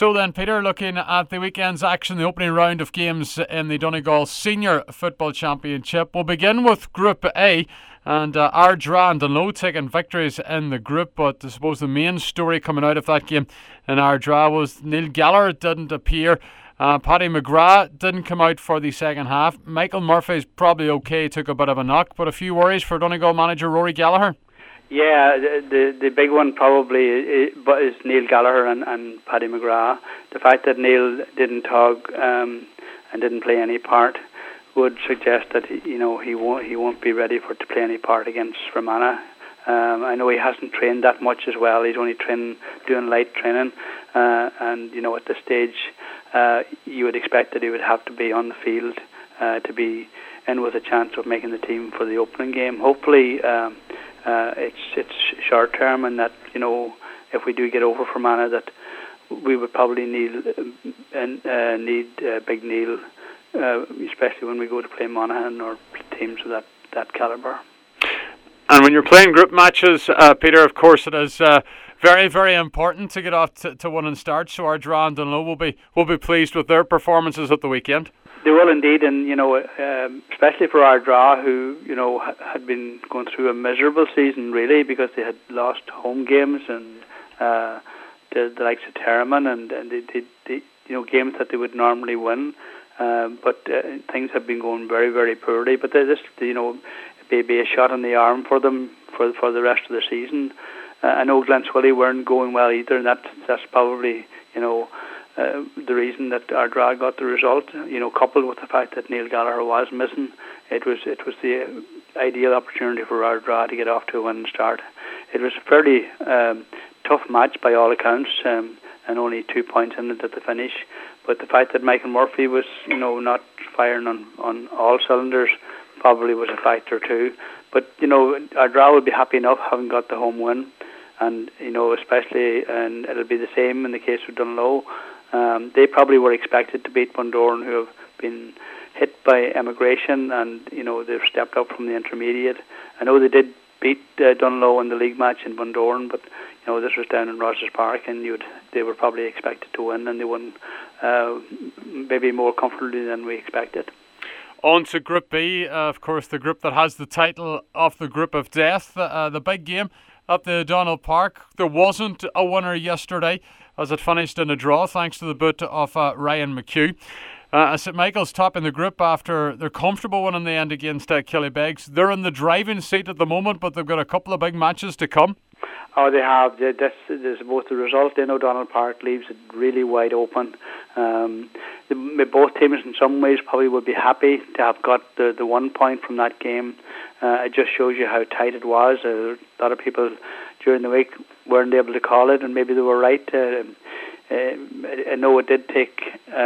So then, Peter, looking at the weekend's action, the opening round of games in the Donegal Senior Football Championship. We'll begin with Group A, and Ardra and Dunloe taking victories in the group, but I suppose the main story coming out of that game in Ardra was Neil Gallagher didn't appear. Paddy McGrath didn't come out for the second half. Michael Murphy's probably okay, took a bit of a knock, but a few worries for Donegal manager Rory Gallagher. Yeah, the big one probably is Neil Gallagher and Paddy McGrath. The fact that Neil didn't tug and didn't play any part would suggest that he won't be ready to play any part against Fermanagh. I know he hasn't trained that much as well. He's only doing light training, and at this stage, you would expect that he would have to be on the field to be in with a chance of making the team for the opening game. Hopefully, it's short term, and that if we do get over Fermanagh, that we would probably need Big Neil, especially when we go to play Monaghan or teams of that calibre. And when you're playing group matches, Peter, of course it is very, very important to get off to winning starts. So Ardra and Dunloe will be pleased with their performances at the weekend. They will indeed, and especially for Ardra, who had been going through a miserable season really, because they had lost home games and the likes of Terraman and they games that they would normally win, but things have been going very, very poorly. But this be a shot in the arm for them for the rest of the season. I know Glenswilly weren't going well either, and that's probably the reason that Ardra got the result. Coupled with the fact that Neil Gallagher was missing, it was the ideal opportunity for Ardra to get off to a winning start. It was a fairly tough match by all accounts, and only 2 points in it at the finish. But the fact that Michael Murphy was not firing on all cylinders probably was a factor too. But Ardra will be happy enough having got the home win, and especially, and it'll be the same in the case of Dunloe. They probably were expected to beat Bundoran, who have been hit by emigration, and they've stepped up from the intermediate. I know they did beat Dunloe in the league match in Bundoran, but this was down in Rogers Park, and they were probably expected to win, and they won maybe more comfortably than we expected. On to Group B, of course, the group that has the title of the Group of Death, the big game at the Donald Park. There wasn't a winner yesterday, as it finished in a draw, thanks to the boot of Ryan McHugh. St Michael's top in the group after their comfortable win in the end against Killybegs. They're in the driving seat at the moment, but they've got a couple of big matches to come. Oh, they have. There's both the result in O'Donnell Park leaves it really wide open. Both teams in some ways probably would be happy to have got the 1 point from that game. It just shows you how tight it was. A lot of people during the week weren't able to call it, and maybe they were right. I know it did take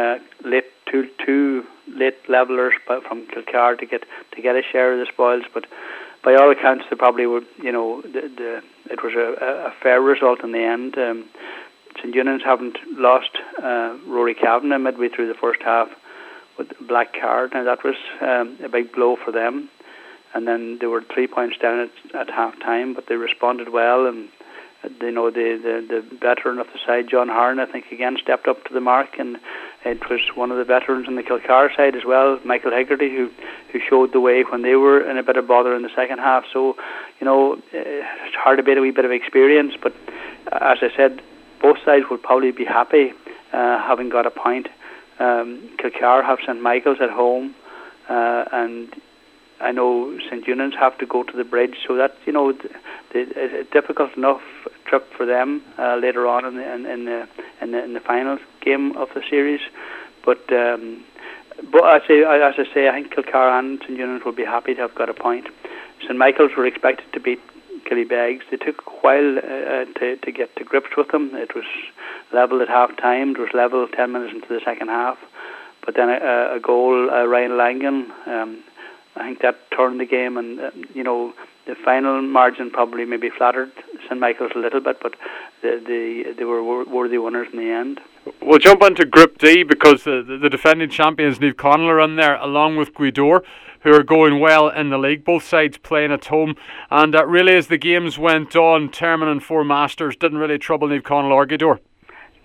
two late levellers from Kilcar to get a share of the spoils, but by all accounts, they probably would. It was a fair result in the end. St Eunan's haven't lost Rory Kavanagh midway through the first half with a black card. Now that was a big blow for them. And then they were 3 points down at half time, but they responded well. And the veteran of the side, John Harn, I think again stepped up to the mark, and it was one of the veterans on the Kilcar side as well, Michael Hegarty, who showed the way when they were in a bit of bother in the second half. So it's hard to beat a wee bit of experience, but as I said, both sides would probably be happy having got a point. Kilcar have St Michael's at home, and I know St Eunan's have to go to the bridge, so that's a difficult enough trip for them later on in the final game of the series. But as I say, I think Kilcar and St Eunan's will be happy to have got a point. St Michael's were expected to beat Killybegs. They took a while to get to grips with them. It was level at half time. It was level 10 minutes into the second half. But then a goal, Ryan Langan, I think that turned the game, and the final margin probably maybe flattered St Michael's a little bit, but they were worthy winners in the end. We'll jump into Group D because the defending champions Niamh Conaill are in there, along with Gweedore, who are going well in the league. Both sides playing at home, and really as the games went on, Termon and Four Masters didn't really trouble Niamh Conaill or Gweedore.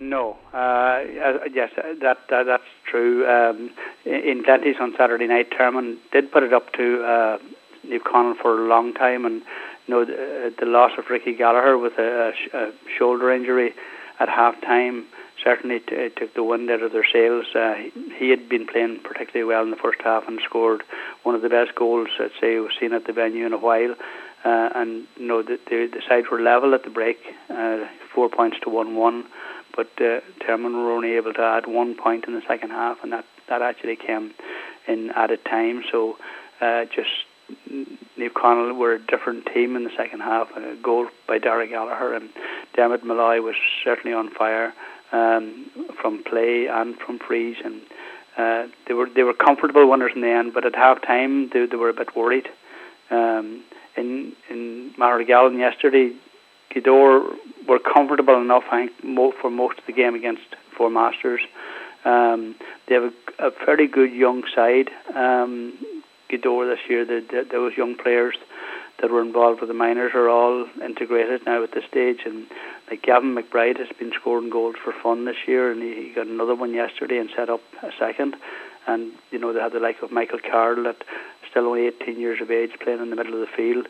No. Yes, that's true. In Glenties on Saturday night, Termon did put it up to Niamh Conaill for a long time, and the loss of Ricky Gallagher with a shoulder injury at half time certainly took the wind out of their sails. He had been playing particularly well in the first half and scored one of the best goals I'd say we've seen at the venue in a while. And the sides were level at the break, 4 points to 1-1. But Termon were only able to add 1 point in the second half, and that actually came in added time. So just Niamh Conaill were a different team in the second half. A goal by Darragh Gallagher, and Dermot Malloy was certainly on fire from play and from frees, and they were comfortable winners in the end. But at half time they were a bit worried. In Maragallon yesterday, Gweedore were comfortable enough, I think, for most of the game against Four Masters. They have a fairly good young side. Gweedore this year, those young players that were involved with the minors are all integrated now at this stage. And like Gavin McBride has been scoring goals for fun this year, and he got another one yesterday and set up a second. And they had the like of Michael Carroll, that still only 18 years of age, playing in the middle of the field.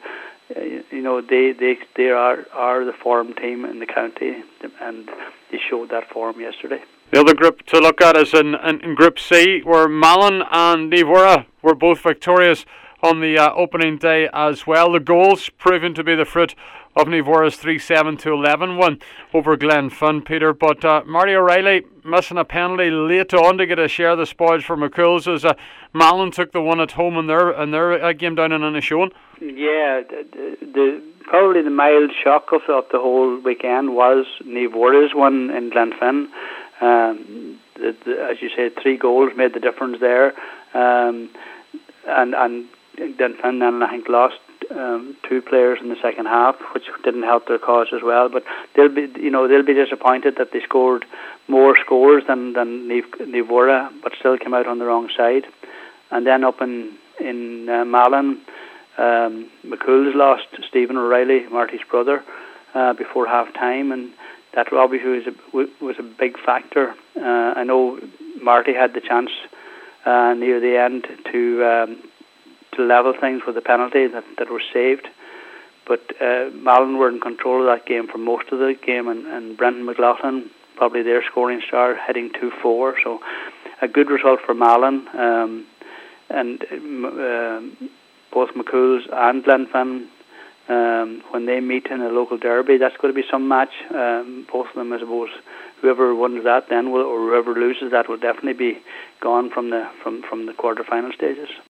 They are the form team in the county, and they showed that form yesterday. The other group to look at is in Group C, where Malin and Niamh were both victorious on the opening day as well. The goals proving to be the fruit of Niamh's 3-7-11 win over Glenfin, Peter. But Marty O'Reilly missing a penalty late on to get a share of the spoils for McCool's as Malin took the one at home in their game down in Inishowen. Yeah, probably the mild shock of the whole weekend was Niamh's one in Glenfin. As you said, 3 goals made the difference there, and Glenfin then I think lost 2 players in the second half, which didn't help their cause as well. But they'll be disappointed that they scored more scores than Niamh, but still came out on the wrong side. And then up in Malin, McCool's lost Stephen O'Reilly, Marty's brother, before half time, and that obviously was a big factor. I know Marty had the chance near the end to level things with a penalty that was saved, but Malin were in control of that game for most of the game, and Brendan McLaughlin, probably their scoring star, heading 2-4. So a good result for Malin, and both McCool's and Glenfin, when they meet in a local derby, that's going to be some match. Both of them, I suppose, whoever wins that then will, or whoever loses that will definitely be gone from the quarter-final stages.